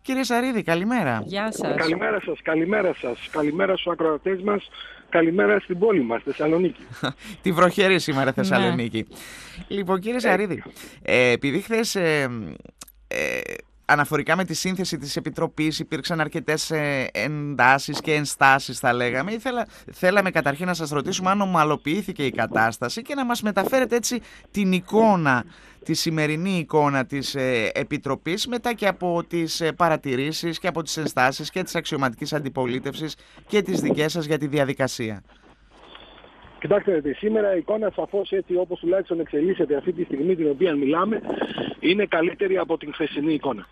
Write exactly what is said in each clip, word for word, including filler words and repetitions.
Κύριε Σαρίδη, καλημέρα. Γεια σας. Καλημέρα σας, καλημέρα σας. Καλημέρα στους ακροατές μας. Καλημέρα στην πόλη μας, Θεσσαλονίκη. Τη βροχερή σήμερα Θεσσαλονίκη. Λοιπόν, κύριε Σαρίδη, ε, επειδή χθες ε, ε, αναφορικά με τη σύνθεση της Επιτροπής υπήρξαν αρκετές ε, εντάσεις και ενστάσεις, θα λέγαμε, ήθελα, θέλαμε καταρχήν να σας ρωτήσουμε αν ομαλοποιήθηκε η κατάσταση και να μας μεταφέρετε έτσι την εικόνα, τη σημερινή εικόνα της ε, Επιτροπής, μετά και από τις ε, παρατηρήσεις και από τις ενστάσεις και της αξιωματικής αντιπολίτευσης και τις δικές σας για τη διαδικασία. Κοιτάξτε, σήμερα η εικόνα σαφώς, έτσι όπως τουλάχιστον εξελίσσεται αυτή τη στιγμή την οποία μιλάμε, είναι καλύτερη από την χθεσινή εικόνα.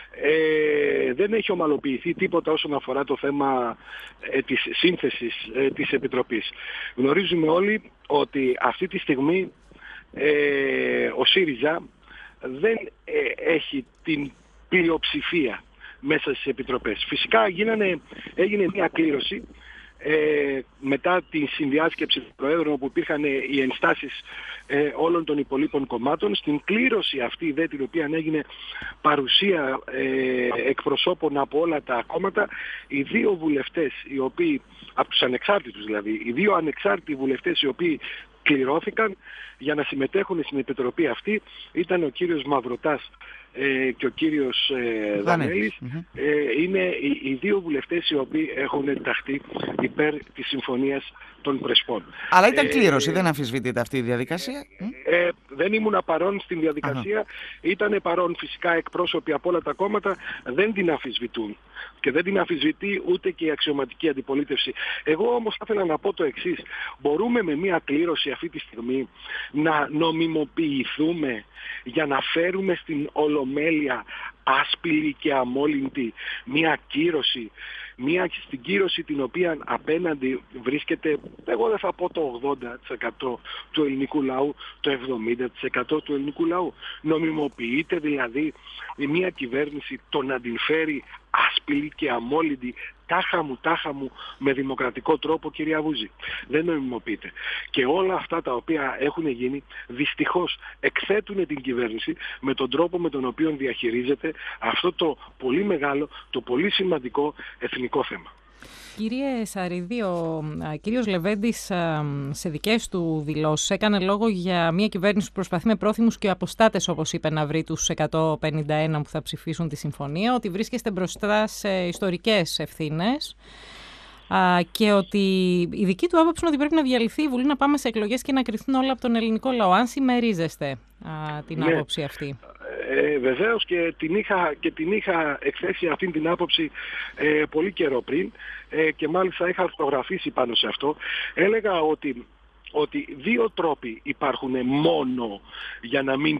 Ε, δεν έχει ομαλοποιηθεί τίποτα όσον αφορά το θέμα ε, της σύνθεσης ε, της Επιτροπής. Γνωρίζουμε όλοι ότι αυτή τη στιγμή ε, ο ΣΥΡΙΖΑ δεν ε, έχει την πλειοψηφία μέσα στις Επιτροπές. Φυσικά γίνανε, έγινε μια κλήρωση Ε, μετά τη συνδιάσκεψη του Προέδρου, όπου υπήρχαν ε, οι ενστάσεις ε, όλων των υπολείπων κομμάτων. Στην κλήρωση αυτή, δε, την οποία έγινε παρουσία ε, εκπροσώπων από όλα τα κόμματα, οι δύο βουλευτές, οι οποίοι, από τους ανεξάρτητους δηλαδή, οι δύο ανεξάρτητοι βουλευτές οι οποίοι κληρώθηκαν για να συμμετέχουν στην Επιτροπή αυτή, ήταν ο κύριος Μαυροτάς ε, και ο κύριος ε, Δανέλης. Mm-hmm. ε, είναι οι, οι δύο βουλευτές οι οποίοι έχουν ταχθεί υπέρ της συμφωνίας των Πρεσπών. Αλλά ήταν κλήρωση, ε, δεν αμφισβητείται αυτή η διαδικασία. Ε, ε, δεν ήμουν παρόν στην διαδικασία. Uh-huh. Ήταν παρόν φυσικά εκπρόσωποι από όλα τα κόμματα, δεν την αμφισβητούν. Και δεν την αμφισβητεί ούτε και η αξιωματική αντιπολίτευση. Εγώ όμως θα ήθελα να πω το εξής. Μπορούμε με μια κλήρωση αυτή τη στιγμή να νομιμοποιηθούμε για να φέρουμε στην Ολομέλεια άσπηλη και αμόλυντη μια κύρωση, μια στην κύρωση την οποία απέναντι βρίσκεται, εγώ δεν θα πω το ογδόντα τοις εκατό του ελληνικού λαού, το εβδομήντα τοις εκατό του ελληνικού λαού. Νομιμοποιείται δηλαδή μια κυβέρνηση το να την φέρει άσπηλη και αμόλυντη, τάχα μου, τάχα μου, με δημοκρατικό τρόπο, κυρία Βούζη. Δεν νομιμοποιείται. Και όλα αυτά τα οποία έχουν γίνει, δυστυχώς εκθέτουν την κυβέρνηση με τον τρόπο με τον οποίο διαχειρίζεται αυτό το πολύ μεγάλο, το πολύ σημαντικό εθνικό θέμα. Κύριε Σαρίδη, ο κύριος Λεβέντης σε δικές του δηλώσεις έκανε λόγο για μια κυβέρνηση που προσπαθεί με πρόθυμους και αποστάτες, όπως είπε, να βρει τους εκατόν πενήντα ένα που θα ψηφίσουν τη συμφωνία, ότι βρίσκεστε μπροστά σε ιστορικές ευθύνες και ότι η δική του άποψη είναι ότι πρέπει να διαλυθεί η Βουλή, να πάμε σε εκλογές και να κρυφθούν όλα από τον ελληνικό λαό. Αν συμμερίζεστε την ναι. άποψη αυτή. Ε, βεβαίως και την, είχα, και την είχα εκθέσει αυτήν την άποψη ε, πολύ καιρό πριν ε, και μάλιστα είχα αυτογραφήσει πάνω σε αυτό. Έλεγα ότι, ότι δύο τρόποι υπάρχουν μόνο για να μην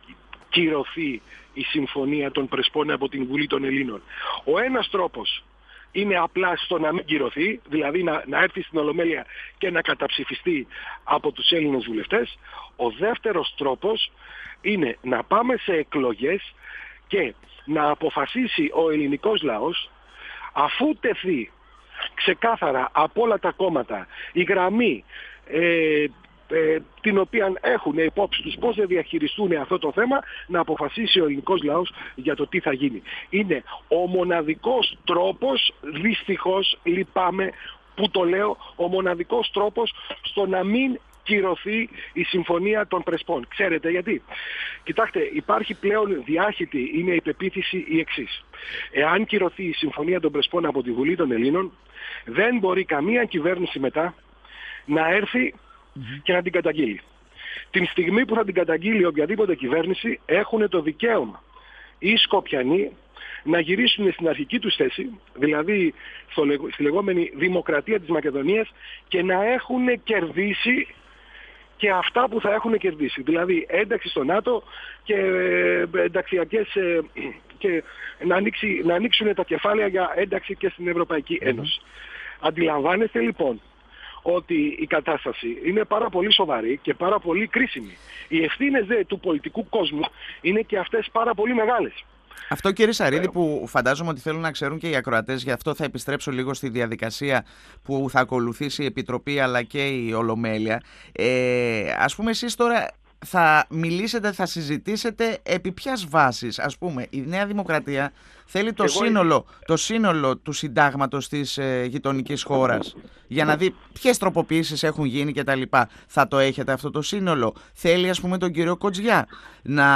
κυρωθεί η συμφωνία των Πρεσπών από την Βουλή των Ελλήνων. Ο ένας τρόπος είναι απλά στο να μην κυρωθεί, δηλαδή να, να έρθει στην Ολομέλεια και να καταψηφιστεί από τους Έλληνες βουλευτές. Ο δεύτερος τρόπος είναι να πάμε σε εκλογές και να αποφασίσει ο ελληνικός λαός, αφού τεθεί ξεκάθαρα από όλα τα κόμματα η γραμμή ε, ε, την οποία έχουν υπόψη τους πώς θα διαχειριστούν αυτό το θέμα, να αποφασίσει ο ελληνικός λαός για το τι θα γίνει. Είναι ο μοναδικός τρόπος, δυστυχώς λυπάμαι που το λέω, ο μοναδικός τρόπος στο να μην κυρωθεί η συμφωνία των Πρεσπών. Ξέρετε γιατί? Κοιτάξτε, υπάρχει πλέον διάχυτη, είναι η πεποίθηση η εξής. Εάν κυρωθεί η συμφωνία των Πρεσπών από τη Βουλή των Ελλήνων, δεν μπορεί καμία κυβέρνηση μετά να έρθει mm-hmm. και να την καταγγείλει. Την στιγμή που θα την καταγγείλει οποιαδήποτε κυβέρνηση, έχουν το δικαίωμα οι Σκοπιανοί να γυρίσουν στην αρχική τους θέση, δηλαδή στο, στη λεγόμενη δημοκρατία της Μακεδονίας, και να έχουν κερδίσει και αυτά που θα έχουν κερδίσει. Δηλαδή ένταξη στο ΝΑΤΟ και ενταξιακές και να, ανοίξει, να ανοίξουν τα κεφάλαια για ένταξη και στην Ευρωπαϊκή Ένωση. Mm-hmm. Αντιλαμβάνεστε λοιπόν ότι η κατάσταση είναι πάρα πολύ σοβαρή και πάρα πολύ κρίσιμη. Οι ευθύνες δε του πολιτικού κόσμου είναι και αυτές πάρα πολύ μεγάλες. Αυτό, κύριε Σαρίδη, που φαντάζομαι ότι θέλουν να ξέρουν και οι ακροατές, γι' αυτό θα επιστρέψω λίγο στη διαδικασία που θα ακολουθήσει η Επιτροπή αλλά και η Ολομέλεια. Ε, ας πούμε, εσείς τώρα θα μιλήσετε, θα συζητήσετε επί ποιας βάσης? Ας πούμε, η Νέα Δημοκρατία Θέλει το, σύνολο, το σύνολο του συντάγματος της ε, γειτονικής χώρας για να δει ποιες τροποποιήσεις έχουν γίνει κτλ. Θα το έχετε αυτό το σύνολο? Θέλει, ας πούμε, τον κύριο Κοτζιά να,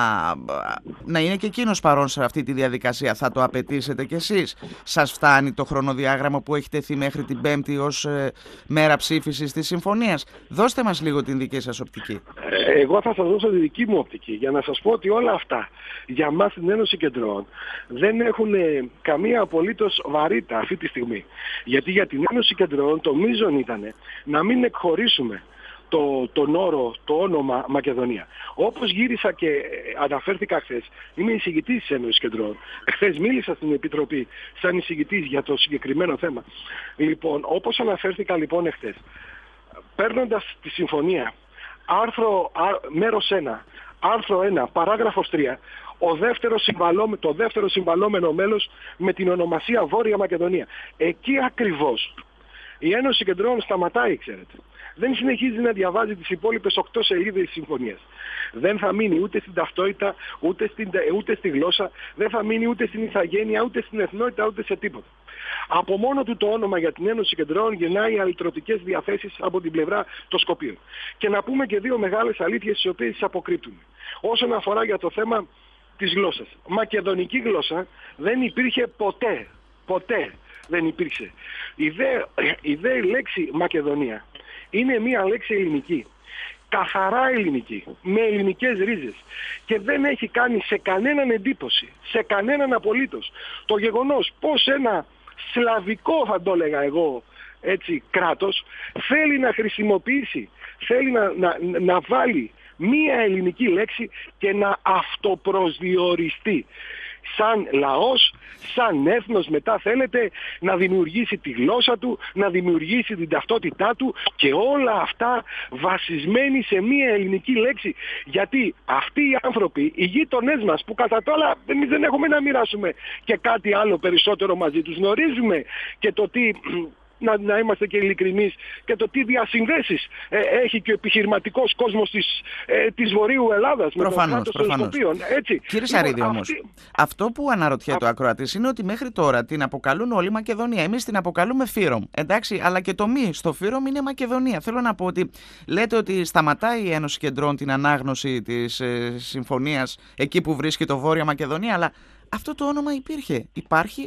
να είναι και εκείνος παρόν σε αυτή τη διαδικασία? Θα το απαιτήσετε κι εσείς? Σας φτάνει το χρονοδιάγραμμα που έχει τεθεί μέχρι την Πέμπτη ως ε, μέρα ψήφισης της συμφωνίας? Δώστε μας λίγο την δική σας οπτική. Εγώ θα σας δώσω τη δική μου οπτική για να σας πω ότι όλα αυτά για μας στην Ένωση Κεντρών δεν έχουν καμία απολύτως βαρύτητα αυτή τη στιγμή. Γιατί για την Ένωση Κεντρών το μείζον ήταν να μην εκχωρήσουμε το, τον όρο, το όνομα Μακεδονία. Όπως γύρισα και αναφέρθηκα χθες, είμαι εισηγητής της Ένωσης Κεντρών. Χθες μίλησα στην Επιτροπή σαν εισηγητής για το συγκεκριμένο θέμα. Λοιπόν, όπως αναφέρθηκα λοιπόν εχθές, παίρνοντας τη συμφωνία, άρθρο, α, μέρος ένα, άρθρο ένα, παράγραφος τρία, ο δεύτερος συμβαλώμε, το δεύτερο συμβαλόμενο μέλος με την ονομασία Βόρεια Μακεδονία. Εκεί ακριβώς η Ένωση Κεντρών σταματάει, ξέρετε. Δεν συνεχίζει να διαβάζει τις υπόλοιπες οκτώ σελίδες της συμφωνίας. Δεν θα μείνει ούτε στην ταυτότητα, ούτε, στην, ούτε στη γλώσσα, δεν θα μείνει ούτε στην ηθαγένεια, ούτε στην εθνότητα, ούτε σε τίποτα. Από μόνο του το όνομα για την Ένωση Κεντρών γεννάει αλυτρωτικές διαθέσεις από την πλευρά των Σκοπίων. Και να πούμε και δύο μεγάλες αλήθειες τις οποίες τις αποκρύπτουν. Όσον αφορά για το θέμα της γλώσσας. Μακεδονική γλώσσα δεν υπήρχε ποτέ. Ποτέ δεν υπήρξε. Η δε, η δε λέξη Μακεδονία είναι μια λέξη ελληνική. Καθαρά ελληνική, με ελληνικές ρίζες, και δεν έχει κάνει σε κανέναν εντύπωση, σε κανέναν απολύτως, το γεγονός πως ένα σλαβικό, θα το έλεγα εγώ, έτσι, κράτος θέλει να χρησιμοποιήσει, θέλει να, να, να βάλει μία ελληνική λέξη και να αυτοπροσδιοριστεί σαν λαός, σαν έθνος, μετά θέλετε να δημιουργήσει τη γλώσσα του, να δημιουργήσει την ταυτότητά του, και όλα αυτά βασισμένοι σε μία ελληνική λέξη. Γιατί αυτοί οι άνθρωποι, οι γείτονές μας, που κατά τώρα εμείς δεν έχουμε να μοιράσουμε και κάτι άλλο περισσότερο μαζί τους, γνωρίζουμε και το τι... Να, να είμαστε και ειλικρινείς, και το τι διασυνδέσεις ε, έχει και ο επιχειρηματικός κόσμος της, ε, της Βορείου Ελλάδας. Προφανώς, με τον προφανώς. Έτσι. Κύριε Σαρίδη, λοιπόν, όμως, αυτή... αυτό που αναρωτιέται ο ακροατής είναι ότι μέχρι τώρα την αποκαλούν όλη Μακεδονία. Εμείς την αποκαλούμε Φύρομ. Εντάξει, αλλά και το μη στο Φύρομ είναι Μακεδονία. Θέλω να πω ότι λέτε ότι σταματάει η Ένωση Κεντρών την ανάγνωση της ε, συμφωνίας εκεί που βρίσκει το Βόρεια Μακεδονία, αλλά αυτό το όνομα υπήρχε. Υπάρχει.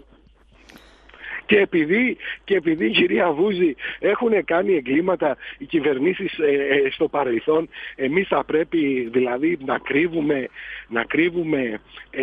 Και επειδή, και επειδή, κυρία Βούζη, έχουν κάνει εγκλήματα οι κυβερνήσεις ε, ε, στο παρελθόν, εμείς θα πρέπει δηλαδή να κρύβουμε, να κρύβουμε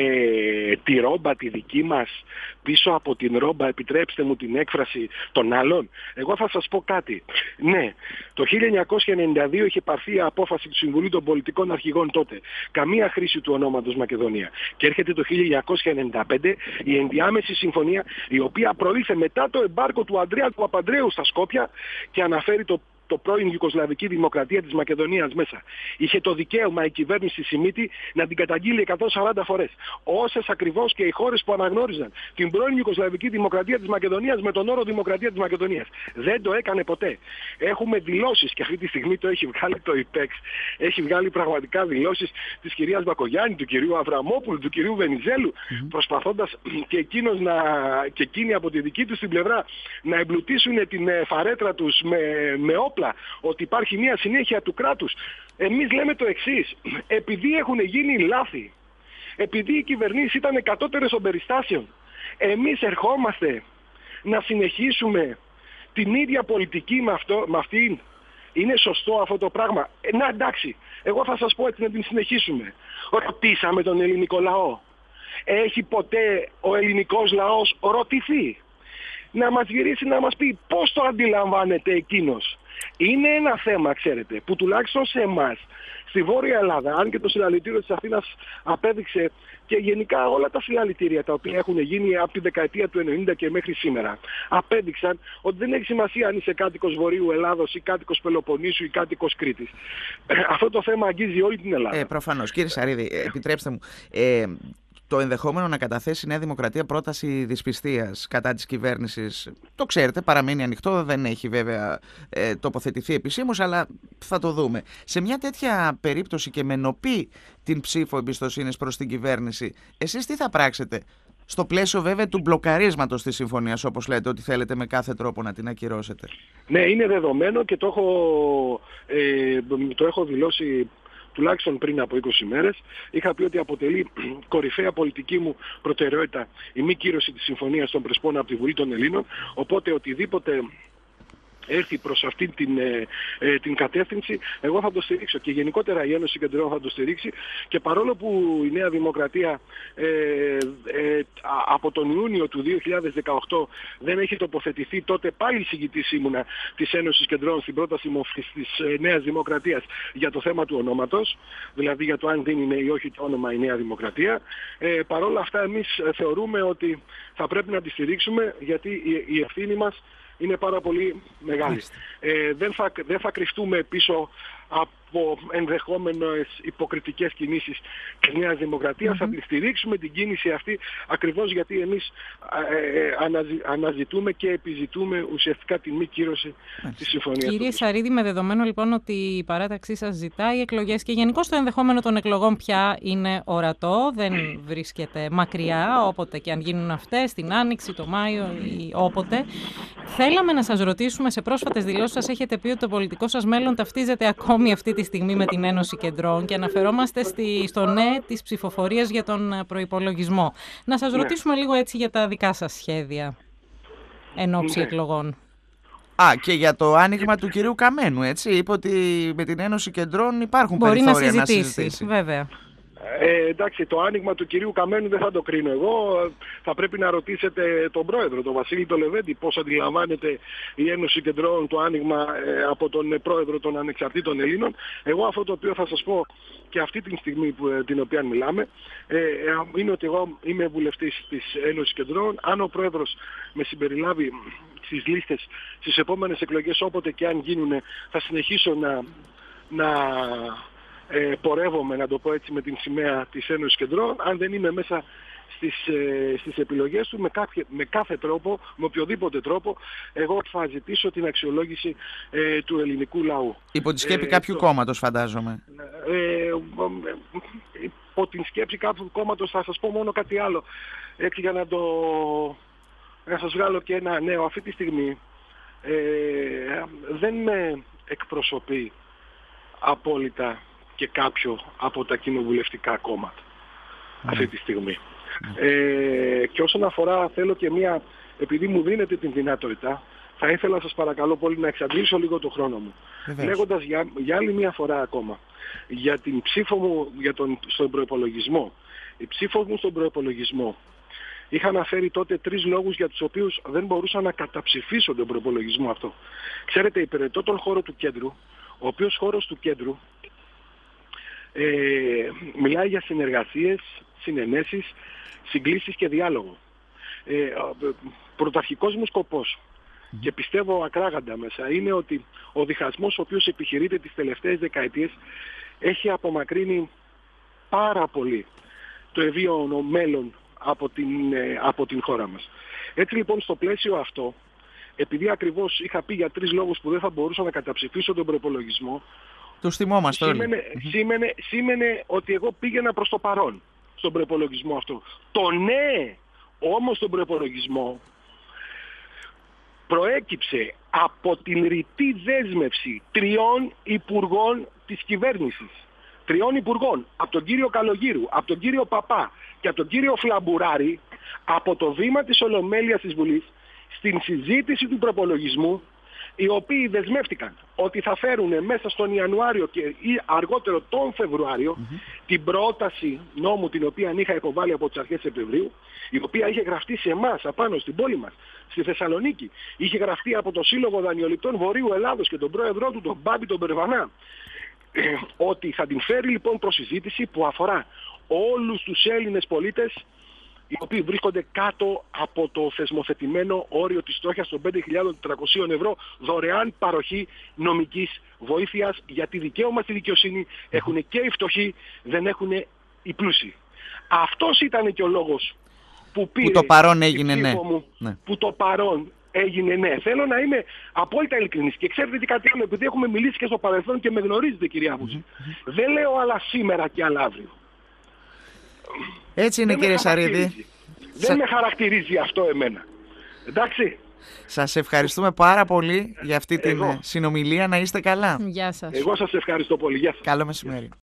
ε, τη ρόμπα τη δική μας πίσω από την ρόμπα, επιτρέψτε μου την έκφραση, των άλλων. Εγώ θα σας πω κάτι. Ναι, το χίλια εννιακόσια ενενήντα δύο είχε πάρθει η απόφαση του Συμβουλίου των Πολιτικών Αρχηγών τότε. Καμία χρήση του ονόματος Μακεδονία. Και έρχεται το χίλια εννιακόσια ενενήντα πέντε η ενδιάμεση συμφωνία, η οποία προήλθε μετά το εμπάργκο του Ανδρέα του Παπανδρέου στα Σκόπια και αναφέρει το το πρώην Ιουγκοσλαβική Δημοκρατία της Μακεδονίας μέσα. Είχε το δικαίωμα η κυβέρνηση Σιμίτη να την καταγγείλει εκατόν σαράντα φορές. Όσες ακριβώς και οι χώρες που αναγνώριζαν την πρώην Ιουγκοσλαβική Δημοκρατία της Μακεδονίας με τον όρο Δημοκρατία της Μακεδονίας. Δεν το έκανε ποτέ. Έχουμε δηλώσεις, και αυτή τη στιγμή το έχει βγάλει το ΙΠΕΞ, έχει βγάλει πραγματικά δηλώσεις της κυρίας Μπακογιάννη, του κυρίου Αβραμόπουλου, του κυρίου Βενιζέλου, mm-hmm. προσπαθώντας και, εκείνος να, και εκείνοι από τη δική τους την πλευρά να εμπλουτίσουν την φαρέτρα τους με, με όπλα, ότι υπάρχει μια συνέχεια του κράτους. Εμείς λέμε το εξής: επειδή έχουν γίνει λάθη, επειδή οι κυβερνήσεις ήταν κατώτερες των περιστάσεων, εμείς ερχόμαστε να συνεχίσουμε την ίδια πολιτική με, αυτό, με αυτήν. Είναι σωστό αυτό το πράγμα? Ε, να εντάξει, εγώ θα σας πω έτσι να την συνεχίσουμε. Ρωτήσαμε τον ελληνικό λαό. Έχει ποτέ ο ελληνικός λαός ρωτηθεί? Να μας γυρίσει να μας πει πώς το αντιλαμβάνεται εκείνος. Είναι ένα θέμα, ξέρετε, που τουλάχιστον σε εμάς, στη Βόρεια Ελλάδα, αν και το συλλαλητήριο της Αθήνας απέδειξε, και γενικά όλα τα συλλαλητήρια τα οποία έχουν γίνει από τη δεκαετία του ενενήντα και μέχρι σήμερα, απέδειξαν ότι δεν έχει σημασία αν είσαι κάτοικος Βορείου Ελλάδος ή κάτοικος Πελοποννήσου ή κάτοικος Κρήτης. Αυτό το θέμα αγγίζει όλη την Ελλάδα. Ε, προφανώς. Κύριε Σαρίδη, επιτρέψτε μου. Ε, Το ενδεχόμενο να καταθέσει η Νέα Δημοκρατία πρόταση δυσπιστίας κατά της κυβέρνησης, το ξέρετε, παραμένει ανοιχτό, δεν έχει βέβαια ε, τοποθετηθεί επισήμως, αλλά θα το δούμε. Σε μια τέτοια περίπτωση και με νοπή την ψήφο εμπιστοσύνης προς την κυβέρνηση, εσείς τι θα πράξετε? Στο πλαίσιο βέβαια του μπλοκαρίσματος της συμφωνίας, όπως λέτε, ότι θέλετε με κάθε τρόπο να την ακυρώσετε. Ναι, είναι δεδομένο και το έχω, ε, το έχω δηλώσει τουλάχιστον πριν από είκοσι μέρες. Είχα πει ότι αποτελεί κορυφαία πολιτική μου προτεραιότητα η μη κύρωση της συμφωνίας των Πρεσπών από τη Βουλή των Ελλήνων, οπότε οτιδήποτε έρθει προς αυτή την, ε, ε, την κατεύθυνση, εγώ θα το στηρίξω και γενικότερα η Ένωση Κεντρών θα το στηρίξει, και παρόλο που η Νέα Δημοκρατία ε, ε, από τον Ιούνιο του δύο χιλιάδες δεκαοκτώ δεν έχει τοποθετηθεί, τότε πάλι εισηγητής ήμουνα της Ένωσης Κεντρών στην πρόταση μορφής της ε, Νέας Δημοκρατίας για το θέμα του ονόματος, δηλαδή για το αν δεν είναι ή όχι το όνομα η Νέα Δημοκρατία. Ε, παρόλα αυτά εμείς θεωρούμε ότι θα πρέπει να τη στηρίξουμε, γιατί η, η ευθύνη μας είναι πάρα πολύ μεγάλη. Ε, δεν, θα, δεν θα κρυφτούμε πίσω από ενδεχόμενες υποκριτικές κινήσεις της Νέας Δημοκρατίας. Mm-hmm. Θα τη στηρίξουμε την κίνηση αυτή, ακριβώς γιατί εμείς ε, ε, αναζη, αναζητούμε και επιζητούμε ουσιαστικά τη μη κύρωση mm-hmm. της συμφωνίας. Κύριε Σαρίδη, με δεδομένο λοιπόν ότι η παράταξή σας ζητάει εκλογές και γενικώς το ενδεχόμενο των εκλογών πια είναι ορατό, δεν βρίσκεται μακριά, όποτε και αν γίνουν αυτές, την Άνοιξη, το Μάιο ή όποτε, θέλαμε να σας ρωτήσουμε, σε πρόσφατες δηλώσεις σας έχετε πει ότι το πολιτικό σας μέλλον ταυτίζεται ακόμη αυτή τη στιγμή με την Ένωση Κεντρών και αναφερόμαστε στη, στο ναι της ψηφοφορίας για τον προϋπολογισμό. Να σας ναι. ρωτήσουμε λίγο έτσι για τα δικά σας σχέδια εν ώψη ναι. εκλογών. Α, και για το άνοιγμα του κυρίου Καμένου, έτσι. Είπε ότι με την Ένωση Κεντρών υπάρχουν Μπορεί περιθώρια να συζητήσει, να συζητήσει. Βέβαια. Ε, εντάξει, το άνοιγμα του κυρίου Καμένου δεν θα το κρίνω εγώ. Θα πρέπει να ρωτήσετε τον πρόεδρο, τον Βασίλη τον Λεβέντη, πώς αντιλαμβάνεται η Ένωση Κεντρών το άνοιγμα ε, από τον πρόεδρο των Ανεξαρτήτων Ελλήνων. Εγώ αυτό το οποίο θα σας πω και αυτή τη στιγμή που, ε, την οποία μιλάμε ε, ε, είναι ότι εγώ είμαι βουλευτής της Ένωσης Κεντρών. Αν ο πρόεδρος με συμπεριλάβει στις λίστες στις επόμενες εκλογές, όποτε και αν γίνουν, θα συνεχίσω να... να Ε, πορεύομαι, να το πω έτσι, με την σημαία της Ένωσης Κεντρών. Αν δεν είμαι μέσα στις, ε, στις επιλογές του, με, κάποιο, με κάθε τρόπο, με οποιοδήποτε τρόπο, εγώ θα ζητήσω την αξιολόγηση ε, του ελληνικού λαού. Υπό τη σκέπη ε, κάποιου το... κόμματος, φαντάζομαι. Ε, ε, υπό την σκέψη κάποιου κόμματος θα σας πω μόνο κάτι άλλο. Έτσι για να το... να σας βγάλω και ένα νέο. Αυτή τη στιγμή ε, δεν με εκπροσωπεί απόλυτα και κάποιο από τα κοινοβουλευτικά κόμματα mm. αυτή τη στιγμή. Mm. Ε, και όσον αφορά, θέλω και μία, επειδή μου δίνετε την δυνατότητα, θα ήθελα σας παρακαλώ πολύ να εξαντλήσω λίγο το χρόνο μου. Βεβαίως. Λέγοντας για, για άλλη μία φορά ακόμα για την ψήφο μου για τον, στον προϋπολογισμό. Η ψήφο μου στον προϋπολογισμό, είχα αναφέρει τότε τρεις λόγους για τους οποίους δεν μπορούσα να καταψηφίσω τον προϋπολογισμό αυτό. Ξέρετε, υπηρετώ τον χώρο του κέντρου, ο οποίος χώρος του κέντρου Ε, μιλάει για συνεργασίες, συνενέσεις, συγκλήσεις και διάλογο. Ε, πρωταρχικός μου σκοπός, mm-hmm. και πιστεύω ακράγαντα μέσα, είναι ότι ο διχασμός ο οποίος επιχειρείται τις τελευταίες δεκαετίες έχει απομακρύνει πάρα πολύ το ευίωνο μέλλον από την, ε, από την χώρα μας. Έτσι λοιπόν, στο πλαίσιο αυτό, επειδή ακριβώς είχα πει για τρεις λόγους που δεν θα μπορούσα να καταψηφίσω τον προϋπολογισμό, τους θυμόμαστε όλοι. Σήμαινε, σήμαινε, σήμαινε ότι εγώ πήγαινα προς το παρόν στον προϋπολογισμό αυτό. Το ναι όμως στον προϋπολογισμό προέκυψε από την ρητή δέσμευση τριών υπουργών της κυβέρνησης. Τριών υπουργών, από τον κύριο Καλογύρου, από τον κύριο Παπά και από τον κύριο Φλαμπουράρη, από το βήμα της Ολομέλειας της Βουλής, στην συζήτηση του προϋπολογισμού, οι οποίοι δεσμεύτηκαν ότι θα φέρουν μέσα στον Ιανουάριο και ή αργότερο τον Φεβρουάριο mm-hmm. την πρόταση νόμου την οποία είχα υποβάλει από τις αρχές Σεπτεμβρίου, η οποία είχε γραφτεί σε εμάς απάνω στην πόλη μας, στη Θεσσαλονίκη, είχε γραφτεί από το Σύλλογο Δανειοληπτών Βορείου Ελλάδος και τον πρόεδρό του, τον Μπάμπη τον Περβανά, ε, ότι θα την φέρει λοιπόν προς συζήτηση που αφορά όλους τους Έλληνες πολίτες οι οποίοι βρίσκονται κάτω από το θεσμοθετημένο όριο της φτώχειας των πέντε χιλιάδες τετρακόσια ευρώ δωρεάν παροχή νομικής βοήθειας, γιατί δικαίωμα στη δικαιοσύνη έχουν και οι φτωχοί, δεν έχουν οι πλούσιοι. Αυτός ήταν και ο λόγος που πήρε που το παρόν έγινε ναι. μου, ναι. που το παρόν έγινε ναι. Θέλω να είμαι απόλυτα ειλικρινής και ξέρετε τι κάτι άλλο, επειδή έχουμε μιλήσει και στο παρελθόν και με γνωρίζετε κυρία Βούση. Mm-hmm. Δεν λέω άλλα σήμερα και άλλα αύριο. Έτσι είναι κύριε Σαρίδη. Δεν Σα... με χαρακτηρίζει αυτό εμένα. Εντάξει. Σας ευχαριστούμε πάρα πολύ για αυτή την Εγώ. συνομιλία. Να είστε καλά. Γεια σας. Εγώ σας ευχαριστώ πολύ. Γεια σας. Καλό μεσημέρι.